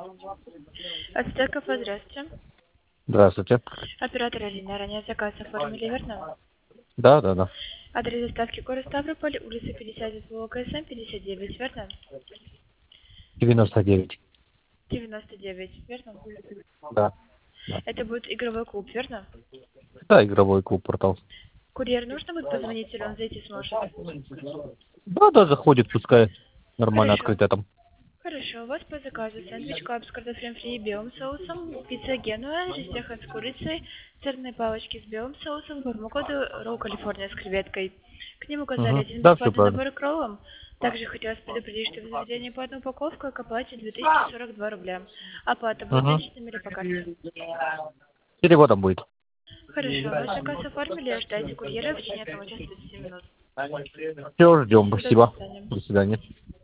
Ацтеков, здравствуйте. Здравствуйте. Оператор Алина, ранее заказ оформили, верно? Да, да, да. Адрес доставки город Ставрополь, улица 50, СВО КСМ, 59, верно? 99. 99, верно? Да. Да. Это будет игровой клуб, верно? Да, игровой клуб портал. Курьер нужно будет позвонить или он зайти сможет? Да, да, заходит, пускай. Нормально Хорошо. открытая там. Хорошо, у вас по заказу сэндвич клаб с картофелем фри и белым соусом, пицца Генуа, рестехан с курицей, сырные палочки с белым соусом, бармакоды, ролл Калифорния с креветкой. К ним указали Угу. один Да, все бесплатный правильно. набор к роллам. Также хотелось предупредить, что в заведении по одной упаковке к оплате 2042 рубля. Оплата будет Угу. наличными или по карте? Переводом будет. Хорошо, ваш заказ оформили, ожидайте курьера в течение 1 часа 30 минут. Все, ждем. До Спасибо. свидания. До свидания.